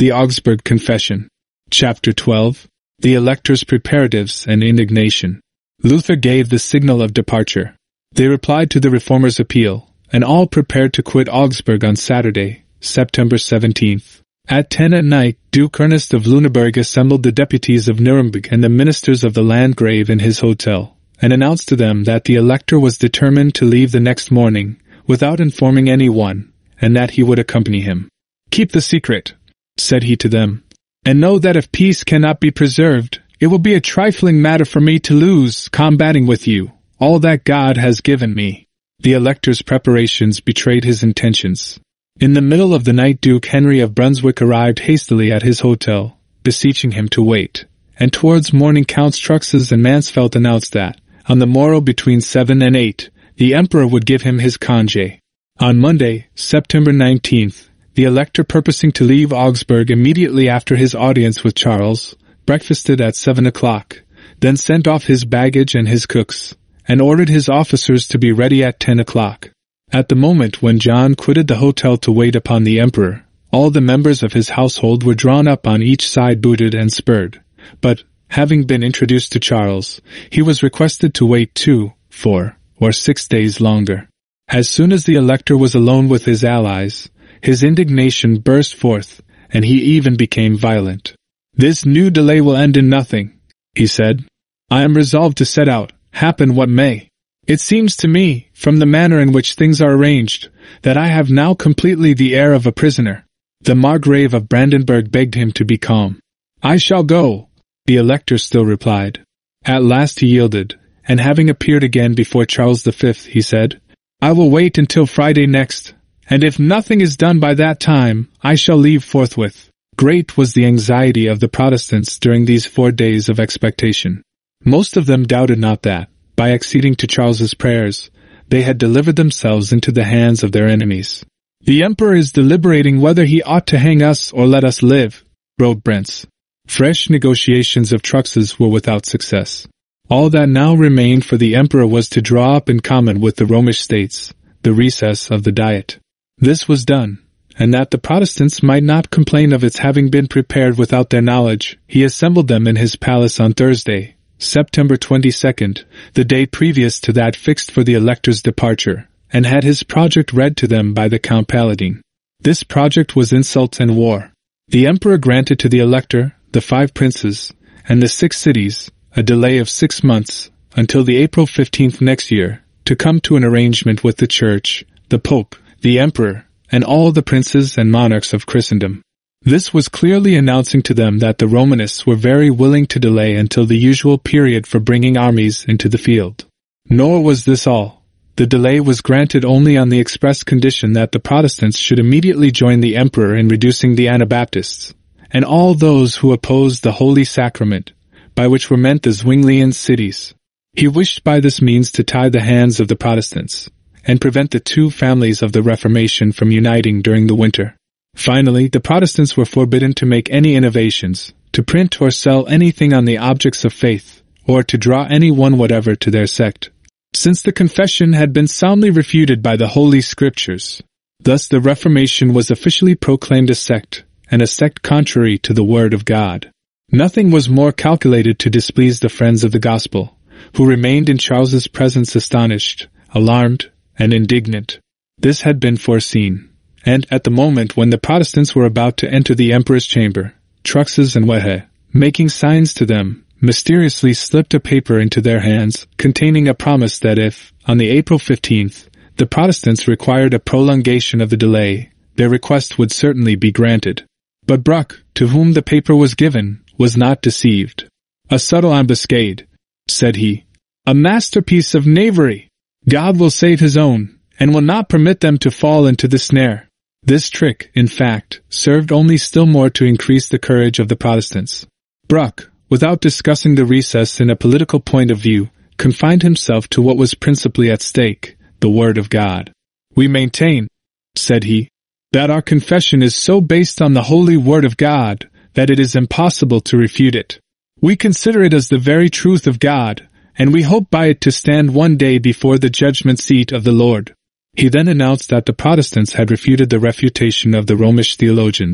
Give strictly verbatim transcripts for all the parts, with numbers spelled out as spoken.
The Augsburg Confession. Chapter twelve. The Elector's Preparatives and Indignation. Luther gave the signal of departure. They replied to the Reformers' appeal, and all prepared to quit Augsburg on Saturday, September seventeenth. At ten at night, Duke Ernest of Lüneburg assembled the deputies of Nuremberg and the ministers of the Landgrave in his hotel, and announced to them that the Elector was determined to leave the next morning, without informing anyone, and that he would accompany him. "Keep the secret," said he to them, "and know that if peace cannot be preserved, it will be a trifling matter for me to lose, combating with you, all that God has given me." The Elector's preparations betrayed his intentions. In the middle of the night Duke Henry of Brunswick arrived hastily at his hotel, beseeching him to wait, and towards morning Counts Truxas and Mansfeld announced that, on the morrow between seven and eight, the Emperor would give him his congé. On Monday, September nineteenth, the Elector, purposing to leave Augsburg immediately after his audience with Charles, breakfasted at seven o'clock, then sent off his baggage and his cooks, and ordered his officers to be ready at ten o'clock. At the moment when John quitted the hotel to wait upon the Emperor, all the members of his household were drawn up on each side, booted and spurred, but, having been introduced to Charles, he was requested to wait two, four, or six days longer. As soon as the Elector was alone with his allies, his indignation burst forth, and he even became violent. "This new delay will end in nothing," he said. "I am resolved to set out, happen what may. It seems to me, from the manner in which things are arranged, that I have now completely the air of a prisoner." The Margrave of Brandenburg begged him to be calm. "I shall go," the Elector still replied. At last he yielded, and having appeared again before Charles the Fifth, he said, "I will wait until Friday next, and if nothing is done by that time, I shall leave forthwith." Great was the anxiety of the Protestants during these four days of expectation. Most of them doubted not that, by acceding to Charles's prayers, they had delivered themselves into the hands of their enemies. "The Emperor is deliberating whether he ought to hang us or let us live," wrote Brentz. Fresh negotiations of Truxas were without success. All that now remained for the Emperor was to draw up in common with the Romish states the recess of the Diet. This was done, and that the Protestants might not complain of its having been prepared without their knowledge, he assembled them in his palace on Thursday, September twenty-second, the day previous to that fixed for the Elector's departure, and had his project read to them by the Count Palatine. This project was insult and war. The Emperor granted to the Elector, the five princes, and the six cities, a delay of six months, until the April fifteenth next year, to come to an arrangement with the Church, the Pope, the Emperor, and all the princes and monarchs of Christendom. This was clearly announcing to them that the Romanists were very willing to delay until the usual period for bringing armies into the field. Nor was this all. The delay was granted only on the express condition that the Protestants should immediately join the Emperor in reducing the Anabaptists, and all those who opposed the Holy Sacrament, by which were meant the Zwinglian cities. He wished by this means to tie the hands of the Protestants, and prevent the two families of the Reformation from uniting during the winter. Finally, the Protestants were forbidden to make any innovations, to print or sell anything on the objects of faith, or to draw any one whatever to their sect, since the Confession had been soundly refuted by the Holy Scriptures. Thus the Reformation was officially proclaimed a sect, and a sect contrary to the Word of God. Nothing was more calculated to displease the friends of the Gospel, who remained in Charles's presence astonished, alarmed, and indignant. This had been foreseen, and at the moment when the Protestants were about to enter the Emperor's chamber, Truxas and Wehe, making signs to them, mysteriously slipped a paper into their hands containing a promise that if, on the April fifteenth, the Protestants required a prolongation of the delay, their request would certainly be granted. But Bruck, to whom the paper was given, was not deceived. "A subtle ambuscade," said he. "A masterpiece of knavery. God will save his own, and will not permit them to fall into the snare." This trick, in fact, served only still more to increase the courage of the Protestants. Bruck, without discussing the recess in a political point of view, confined himself to what was principally at stake, the Word of God. "We maintain," said he, "that our confession is so based on the holy Word of God, that it is impossible to refute it. We consider it as the very truth of God, and we hope by it to stand one day before the judgment seat of the Lord." He then announced that the Protestants had refuted the refutation of the Romish theologians,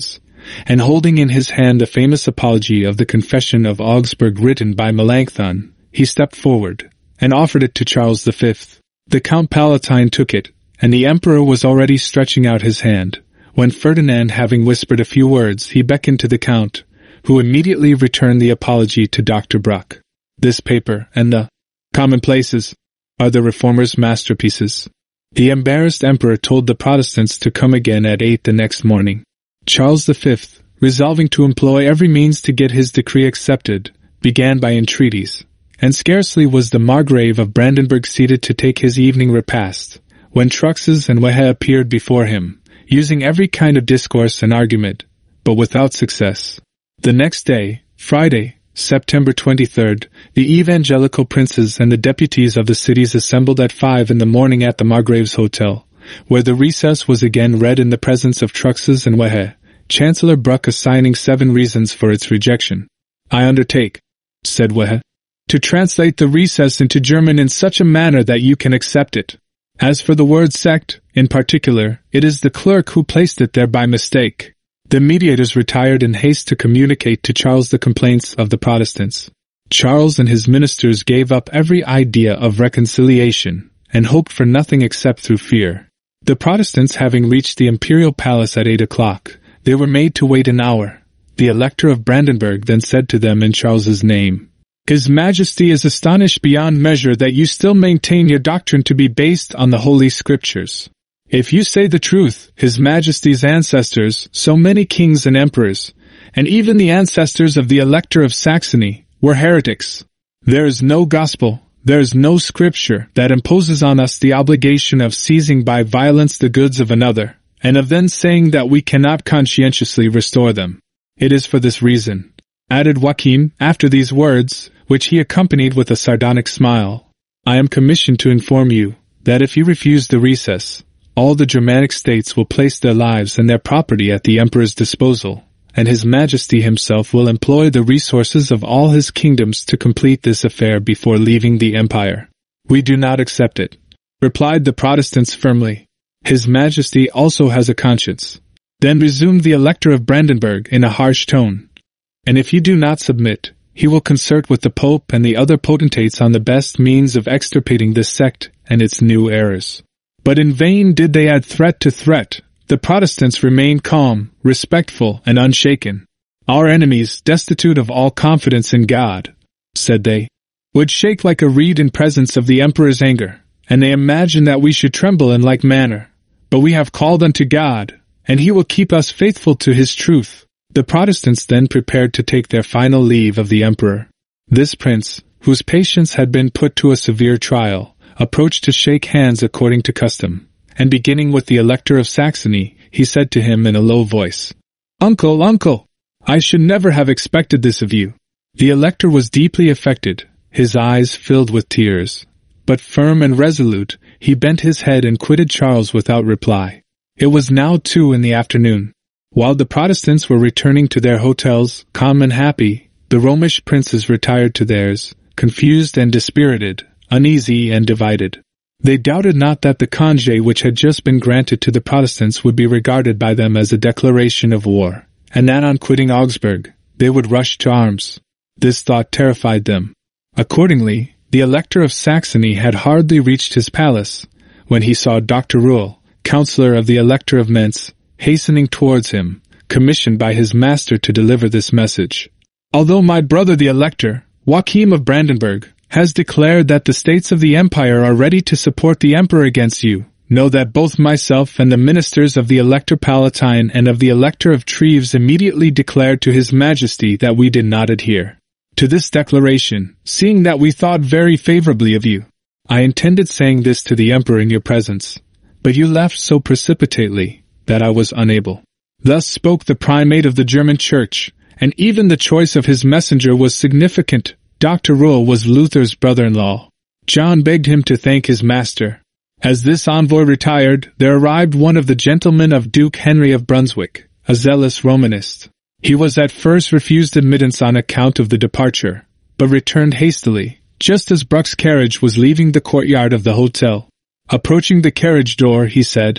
and holding in his hand the famous apology of the Confession of Augsburg written by Melanchthon, he stepped forward, and offered it to Charles the Fifth. The Count Palatine took it, and the Emperor was already stretching out his hand, when Ferdinand, having whispered a few words, he beckoned to the Count, who immediately returned the apology to Doctor Bruck. This paper, and the commonplaces, are the Reformers' masterpieces. The embarrassed Emperor told the Protestants to come again at eight the next morning. Charles the Fifth, resolving to employ every means to get his decree accepted, began by entreaties, and scarcely was the Margrave of Brandenburg seated to take his evening repast, when Truxas and Wehe appeared before him, using every kind of discourse and argument, but without success. The next day, Friday, September twenty-third, the evangelical princes and the deputies of the cities assembled at five in the morning at the Margrave's Hotel, where the recess was again read in the presence of Truxas and Wehe, Chancellor Bruck assigning seven reasons for its rejection. "I undertake," said Wehe, "to translate the recess into German in such a manner that you can accept it. As for the word sect, in particular, it is the clerk who placed it there by mistake." The mediators retired in haste to communicate to Charles the complaints of the Protestants. Charles and his ministers gave up every idea of reconciliation, and hoped for nothing except through fear. The Protestants having reached the imperial palace at eight o'clock, they were made to wait an hour. The Elector of Brandenburg then said to them in Charles's name, "His Majesty is astonished beyond measure that you still maintain your doctrine to be based on the Holy Scriptures. If you say the truth, His Majesty's ancestors, so many kings and emperors, and even the ancestors of the Elector of Saxony, were heretics. There is no gospel, there is no scripture that imposes on us the obligation of seizing by violence the goods of another, and of then saying that we cannot conscientiously restore them. It is for this reason," added Joachim, after these words, which he accompanied with a sardonic smile, "I am commissioned to inform you that if you refuse the recess, all the Germanic states will place their lives and their property at the Emperor's disposal, and His Majesty himself will employ the resources of all his kingdoms to complete this affair before leaving the Empire." "We do not accept it," replied the Protestants firmly. "His Majesty also has a conscience." Then resumed the Elector of Brandenburg in a harsh tone, "And if you do not submit, he will concert with the Pope and the other potentates on the best means of extirpating this sect and its new errors." But in vain did they add threat to threat. The Protestants remained calm, respectful, and unshaken. "Our enemies, destitute of all confidence in God," said they, "would shake like a reed in presence of the Emperor's anger, and they imagine that we should tremble in like manner. But we have called unto God, and He will keep us faithful to His truth." The Protestants then prepared to take their final leave of the Emperor. This prince, whose patience had been put to a severe trial, approached to shake hands according to custom, and beginning with the Elector of Saxony, he said to him in a low voice, "Uncle, uncle, I should never have expected this of you." The Elector was deeply affected, his eyes filled with tears, but firm and resolute, he bent his head and quitted Charles without reply. It was now two in the afternoon. While the Protestants were returning to their hotels, calm and happy, the Romish princes retired to theirs, confused and dispirited, uneasy and divided. They doubted not that the congé which had just been granted to the Protestants would be regarded by them as a declaration of war, and that on quitting Augsburg, they would rush to arms. This thought terrified them. Accordingly, the Elector of Saxony had hardly reached his palace, when he saw Doctor Ruhl, counsellor of the Elector of Mentz, hastening towards him, commissioned by his master to deliver this message. "Although my brother the Elector, Joachim of Brandenburg, has declared that the states of the Empire are ready to support the Emperor against you, know that both myself and the ministers of the Elector Palatine and of the Elector of Treves immediately declared to His Majesty that we did not adhere to this declaration, seeing that we thought very favorably of you. I intended saying this to the Emperor in your presence, but you left so precipitately that I was unable." Thus spoke the primate of the German Church, and even the choice of his messenger was significant. Doctor Ruhl was Luther's brother-in-law. John begged him to thank his master. As this envoy retired, there arrived one of the gentlemen of Duke Henry of Brunswick, a zealous Romanist. He was at first refused admittance on account of the departure, but returned hastily, just as Bruck's carriage was leaving the courtyard of the hotel. Approaching the carriage door, he said,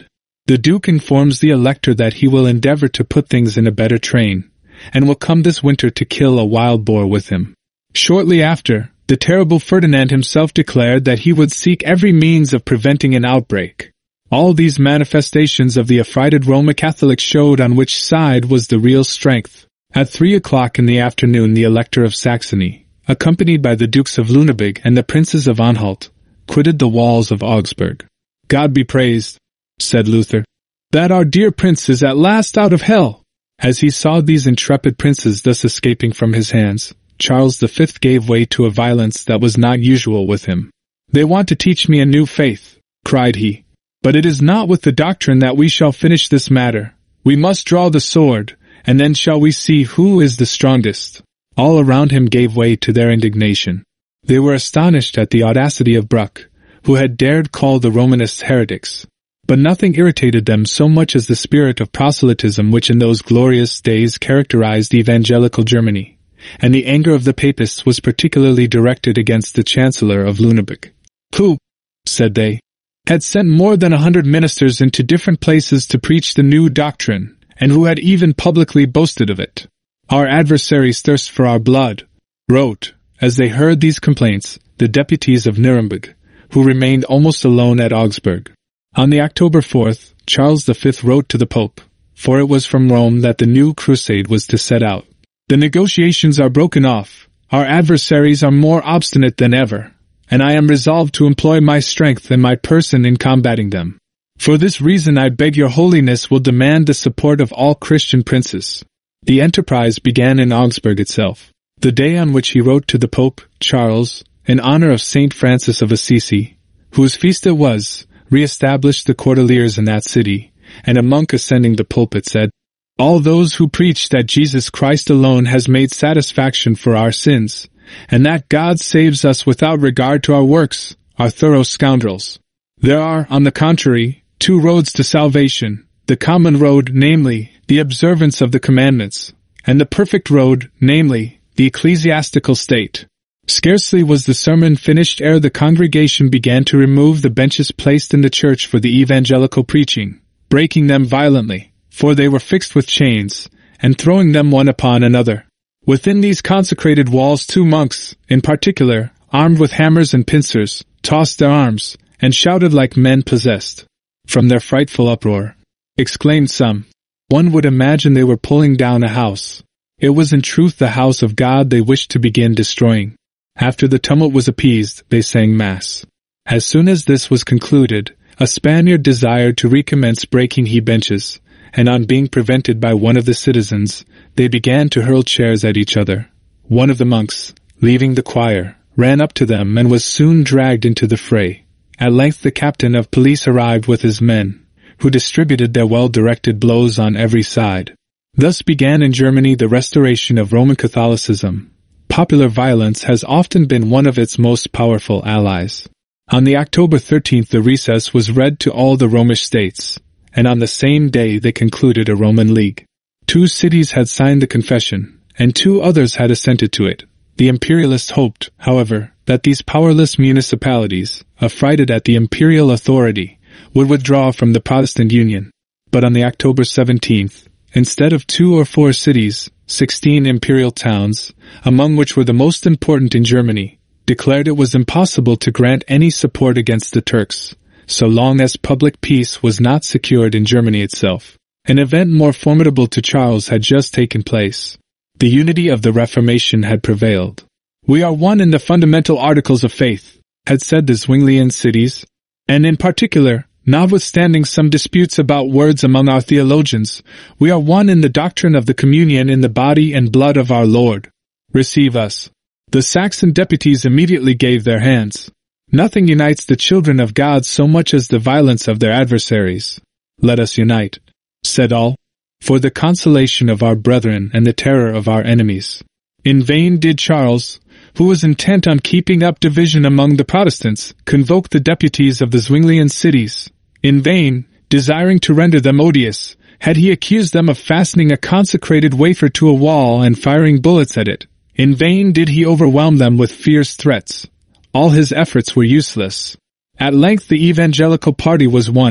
The Duke informs the Elector that he will endeavor to put things in a better train, and will come this winter to kill a wild boar with him. Shortly after, the terrible Ferdinand himself declared that he would seek every means of preventing an outbreak. All these manifestations of the affrighted Roman Catholics showed on which side was the real strength. At three o'clock in the afternoon the Elector of Saxony, accompanied by the Dukes of Lüneburg and the Princes of Anhalt, quitted the walls of Augsburg. "God be praised," said Luther, "that our dear prince is at last out of hell." As he saw these intrepid princes thus escaping from his hands, Charles the Fifth gave way to a violence that was not usual with him. "They want to teach me a new faith," cried he, "but it is not with the doctrine that we shall finish this matter. We must draw the sword, and then shall we see who is the strongest." All around him gave way to their indignation. They were astonished at the audacity of Bruck, who had dared call the Romanists heretics. But nothing irritated them so much as the spirit of proselytism which in those glorious days characterized evangelical Germany, and the anger of the Papists was particularly directed against the Chancellor of Lüneburg, who, said they, had sent more than a hundred ministers into different places to preach the new doctrine, and who had even publicly boasted of it. "Our adversaries thirst for our blood," wrote, as they heard these complaints, the deputies of Nuremberg, who remained almost alone at Augsburg. On the October fourth, Charles the Fifth wrote to the Pope, for it was from Rome that the new crusade was to set out. "The negotiations are broken off, our adversaries are more obstinate than ever, and I am resolved to employ my strength and my person in combating them. For this reason I beg your holiness will demand the support of all Christian princes." The enterprise began in Augsburg itself. The day on which he wrote to the Pope, Charles, in honor of Saint Francis of Assisi, whose feast it was, re-established the Cordeliers in that city, and a monk ascending the pulpit said, "All those who preach that Jesus Christ alone has made satisfaction for our sins, and that God saves us without regard to our works, are thorough scoundrels. There are, on the contrary, two roads to salvation, the common road, namely, the observance of the commandments, and the perfect road, namely, the ecclesiastical state." Scarcely was the sermon finished ere the congregation began to remove the benches placed in the church for the evangelical preaching, breaking them violently, for they were fixed with chains, and throwing them one upon another. Within these consecrated walls two monks, in particular, armed with hammers and pincers, tossed their arms, and shouted like men possessed. From their frightful uproar, exclaimed some, one would imagine they were pulling down a house. It was in truth the house of God they wished to begin destroying. After the tumult was appeased, they sang Mass. As soon as this was concluded, a Spaniard desired to recommence breaking he benches, and on being prevented by one of the citizens, they began to hurl chairs at each other. One of the monks, leaving the choir, ran up to them and was soon dragged into the fray. At length the captain of police arrived with his men, who distributed their well-directed blows on every side. Thus began in Germany the restoration of Roman Catholicism. Popular violence has often been one of its most powerful allies. On the October thirteenth the recess was read to all the Romish states, and on the same day they concluded a Roman League. Two cities had signed the confession, and two others had assented to it. The imperialists hoped, however, that these powerless municipalities, affrighted at the imperial authority, would withdraw from the Protestant Union. But on the October seventeenth, instead of two or four cities, sixteen imperial towns, among which were the most important in Germany, declared it was impossible to grant any support against the Turks, so long as public peace was not secured in Germany itself. An event more formidable to Charles had just taken place. The unity of the Reformation had prevailed. "We are one in the fundamental articles of faith," had said the Zwinglian cities, and in particular, notwithstanding some disputes about words among our theologians, we are one in the doctrine of the communion in the body and blood of our Lord. Receive us. The Saxon deputies immediately gave their hands. Nothing unites the children of God so much as the violence of their adversaries. "Let us unite," said all, "for the consolation of our brethren and the terror of our enemies." In vain did Charles, who was intent on keeping up division among the Protestants, convoke the deputies of the Zwinglian cities. In vain, desiring to render them odious, had he accused them of fastening a consecrated wafer to a wall and firing bullets at it. In vain did he overwhelm them with fierce threats. All his efforts were useless. At length the evangelical party was won.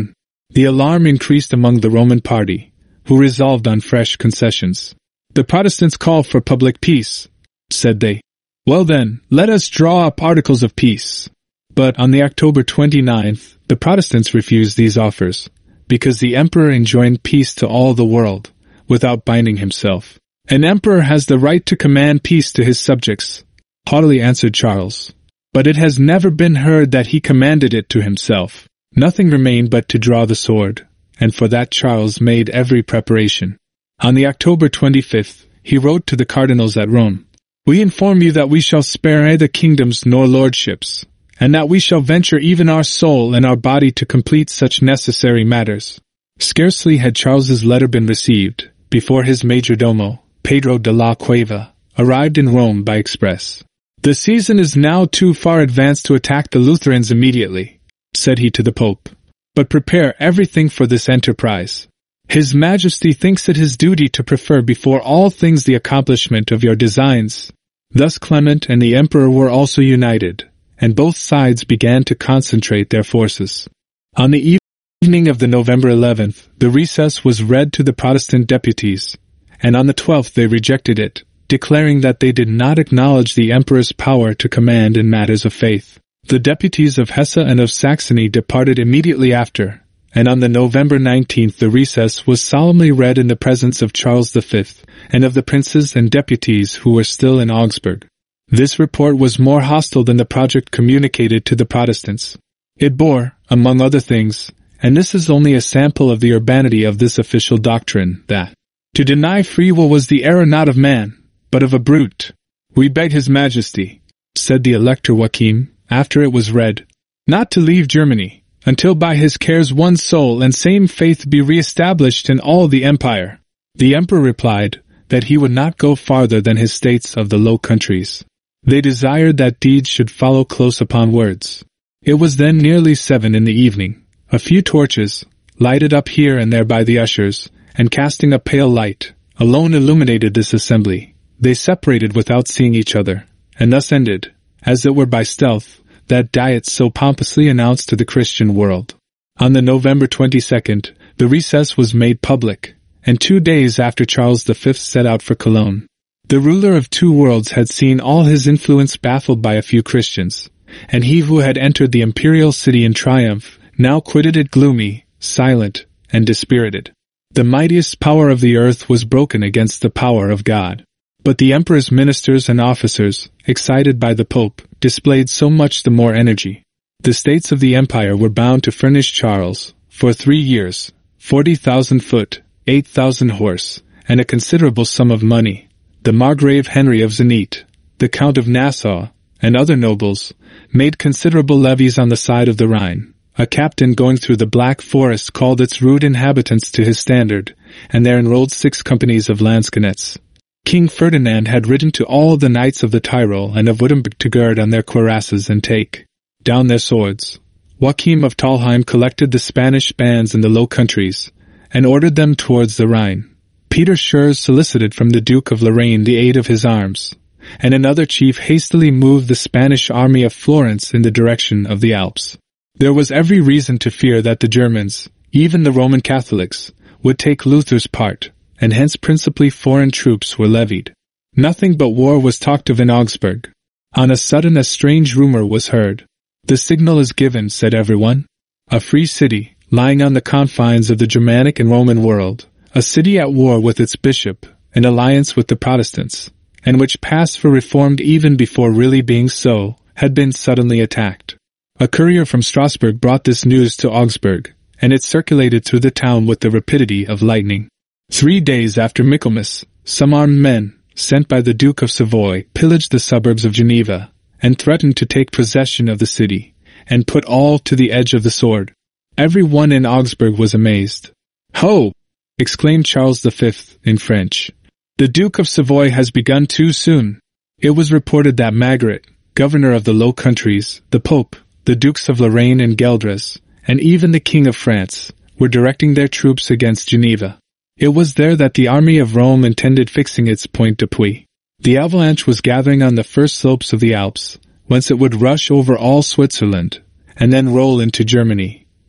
The alarm increased among the Roman party, who resolved on fresh concessions. "The Protestants call for public peace," said they. "Well then, let us draw up articles of peace." But on the October twenty-ninth, the Protestants refused these offers, because the emperor enjoined peace to all the world, without binding himself. "An emperor has the right to command peace to his subjects," haughtily answered Charles. "But it has never been heard that he commanded it to himself." Nothing remained but to draw the sword, and for that Charles made every preparation. On the October twenty-fifth, he wrote to the cardinals at Rome, "We inform you that we shall spare neither kingdoms nor lordships, and that we shall venture even our soul and our body to complete such necessary matters." Scarcely had Charles's letter been received, before his majordomo, Pedro de la Cueva, arrived in Rome by express. "The season is now too far advanced to attack the Lutherans immediately," said he to the Pope, "but prepare everything for this enterprise. His Majesty thinks it his duty to prefer before all things the accomplishment of your designs." Thus Clement and the Emperor were also united, and both sides began to concentrate their forces. On the evening of the November eleventh, the recess was read to the Protestant deputies, and on the twelfth they rejected it, declaring that they did not acknowledge the Emperor's power to command in matters of faith. The deputies of Hesse and of Saxony departed immediately after, and on the November nineteenth the recess was solemnly read in the presence of Charles the Fifth, and of the princes and deputies who were still in Augsburg. This report was more hostile than the project communicated to the Protestants. It bore, among other things, and this is only a sample of the urbanity of this official doctrine, that to deny free will was the error not of man, but of a brute. "We beg His Majesty," said the Elector Joachim, after it was read, "not to leave Germany, until by his cares one soul and same faith be re-established in all the empire." The Emperor replied that he would not go farther than his states of the Low Countries. They desired that deeds should follow close upon words. It was then nearly seven in the evening. A few torches, lighted up here and there by the ushers, and casting a pale light, alone illuminated this assembly. They separated without seeing each other, and thus ended, as it were by stealth, that diet so pompously announced to the Christian world. On the November twenty-second, the recess was made public, and two days after Charles the Fifth set out for Cologne. The ruler of two worlds had seen all his influence baffled by a few Christians, and he who had entered the imperial city in triumph now quitted it gloomy, silent, and dispirited. The mightiest power of the earth was broken against the power of God. But the emperor's ministers and officers, excited by the Pope, displayed so much the more energy. The states of the empire were bound to furnish Charles, for three years, forty thousand foot, eight thousand horse, and a considerable sum of money. The Margrave Henry of Zenit, the Count of Nassau, and other nobles, made considerable levies on the side of the Rhine. A captain going through the Black Forest called its rude inhabitants to his standard, and there enrolled six companies of lansquenets. King Ferdinand had written to all the knights of the Tyrol and of Württemberg to gird on their cuirasses and take down their swords. Joachim of Talheim collected the Spanish bands in the Low Countries, and ordered them towards the Rhine. Peter Schurz solicited from the Duke of Lorraine the aid of his arms, and another chief hastily moved the Spanish army of Florence in the direction of the Alps. There was every reason to fear that the Germans, even the Roman Catholics, would take Luther's part, and hence principally foreign troops were levied. Nothing but war was talked of in Augsburg. On a sudden a strange rumor was heard. "The signal is given," said everyone. A free city, lying on the confines of the Germanic and Roman world, a city at war with its bishop, in alliance with the Protestants, and which passed for reformed even before really being so, had been suddenly attacked. A courier from Strasbourg brought this news to Augsburg, and it circulated through the town with the rapidity of lightning. Three days after Michaelmas, some armed men, sent by the Duke of Savoy, pillaged the suburbs of Geneva, and threatened to take possession of the city, and put all to the edge of the sword. Every one in Augsburg was amazed. "Ho!" exclaimed Charles the Fifth, in French. "The Duke of Savoy has begun too soon." It was reported that Margaret, governor of the Low Countries, the Pope, the Dukes of Lorraine and Gueldres, and even the King of France, were directing their troops against Geneva. It was there that the army of Rome intended fixing its point d'appui. The avalanche was gathering on the first slopes of the Alps, whence it would rush over all Switzerland, and then roll into Germany,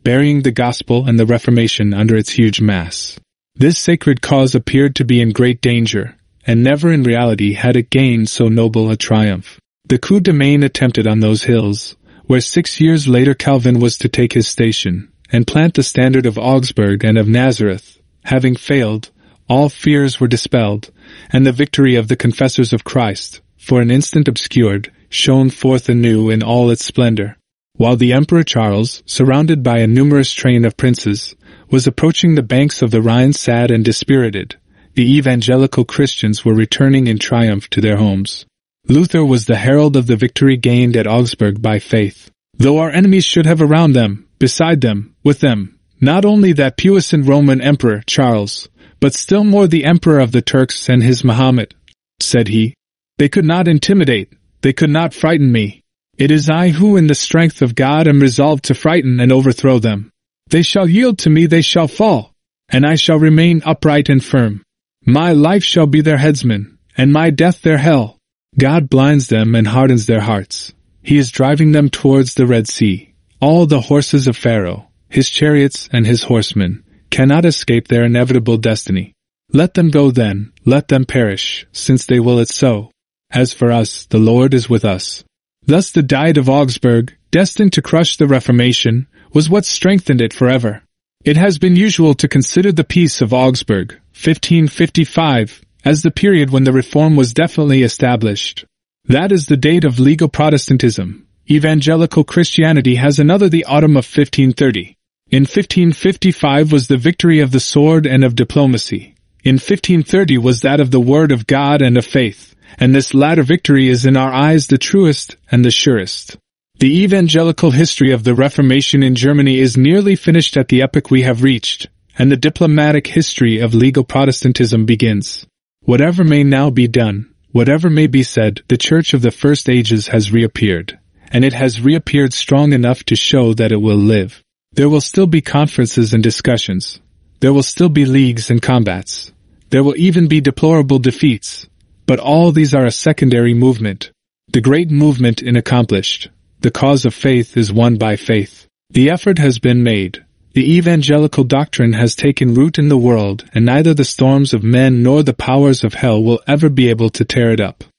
burying the gospel and the Reformation under its huge mass. This sacred cause appeared to be in great danger, and never in reality had it gained so noble a triumph. The coup de main attempted on those hills, where six years later Calvin was to take his station, and plant the standard of Augsburg and of Nazareth, having failed, all fears were dispelled, and the victory of the confessors of Christ, for an instant obscured, shone forth anew in all its splendor. While the Emperor Charles, surrounded by a numerous train of princes, was approaching the banks of the Rhine sad and dispirited, the evangelical Christians were returning in triumph to their homes. Luther was the herald of the victory gained at Augsburg by faith. Though our enemies should have around them, beside them, with them, not only that puissant Roman Emperor Charles, but still more the Emperor of the Turks and his Mahomet, said he, they could not intimidate, they could not frighten me. It is I who in the strength of God am resolved to frighten and overthrow them. They shall yield to me, they shall fall, and I shall remain upright and firm. My life shall be their headsman, and my death their hell. God blinds them and hardens their hearts. He is driving them towards the Red Sea. All the horses of Pharaoh, his chariots and his horsemen, cannot escape their inevitable destiny. Let them go then, let them perish, since they will it so. As for us, the Lord is with us. Thus the Diet of Augsburg, destined to crush the Reformation, was what strengthened it forever. It has been usual to consider the Peace of Augsburg, fifteen fifty-five, as the period when the reform was definitely established. That is the date of legal Protestantism. Evangelical Christianity has another, the autumn of fifteen thirty. In fifteen fifty-five was the victory of the sword and of diplomacy. In fifteen thirty was that of the Word of God and of faith, and this latter victory is in our eyes the truest and the surest. The evangelical history of the Reformation in Germany is nearly finished at the epoch we have reached, and the diplomatic history of legal Protestantism begins. Whatever may now be done, whatever may be said, the Church of the first ages has reappeared, and it has reappeared strong enough to show that it will live. There will still be conferences and discussions. There will still be leagues and combats. There will even be deplorable defeats. But all these are a secondary movement. The great movement is accomplished. The cause of faith is won by faith. The effort has been made. The evangelical doctrine has taken root in the world, and neither the storms of men nor the powers of hell will ever be able to tear it up.